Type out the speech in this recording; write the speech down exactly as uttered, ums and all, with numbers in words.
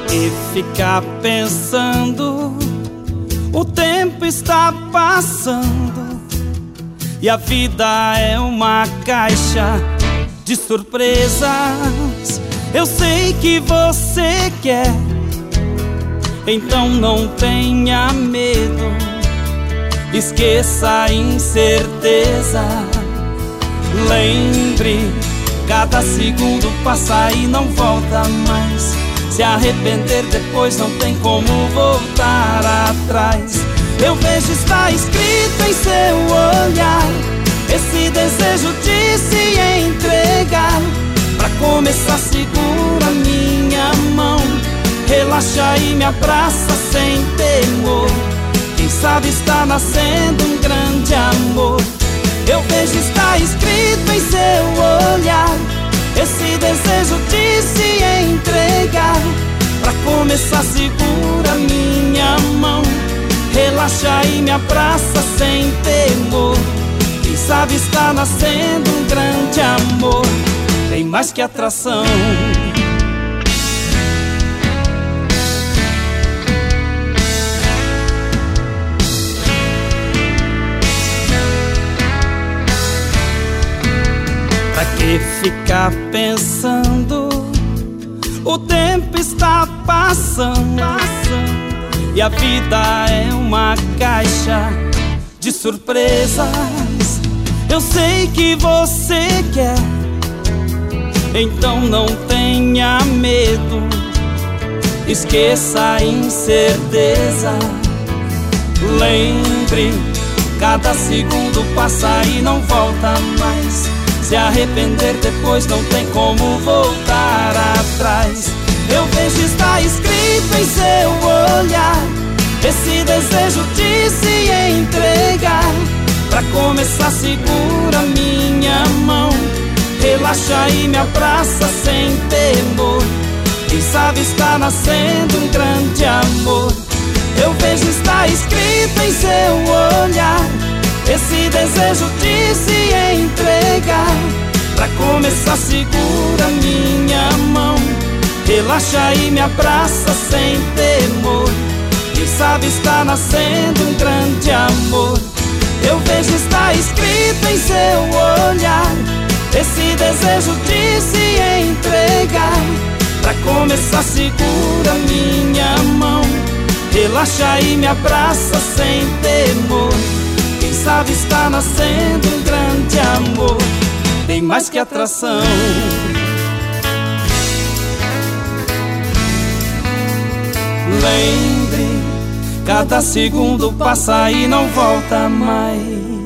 que ficar pensando? O tempo está passando e a vida é uma caixa de surpresas. Eu sei que você quer, então não tenha medo. Esqueça a incerteza. Lembre, cada segundo passa e não volta mais. Se arrepender depois não tem como voltar atrás. Eu vejo, está escrito em seu olhar, esse desejo de se entregar. Pra começar, segura minha mão, relaxa e me abraça sem temor. Quem sabe está nascendo um grande amor. Eu vejo, está escrito em seu olhar, esse desejo de se entregar. Pra começar, segura minha mão, relaxa e me abraça sem temor. Quem sabe está nascendo um grande amor. Tem mais que atração. Pra que ficar pensando? O tempo está passando, passando e a vida é uma caixa de surpresas. Eu sei que você quer, então não tenha medo. Esqueça a incerteza. Lembre, cada segundo passa e não volta mais. Se arrepender depois não tem como voltar atrás. Eu vejo, está escrito em seu olhar, esse desejo de se entregar. Pra começar, segura minha mão, relaxa e me abraça sem temor. Quem sabe está nascendo um grande amor. Eu vejo, está escrito em seu olhar, esse desejo de se entregar. Pra começar, segura minha mão, relaxa e me abraça sem temor. Quem sabe está nascendo um grande amor. Eu vejo, está escrito em seu olhar, esse desejo de se entregar. Pra começar, segura minha mão, relaxa e me abraça sem temor. Quem sabe está nascendo um grande amor. Tem mais que atração. Lembre, cada segundo passa e não volta mais.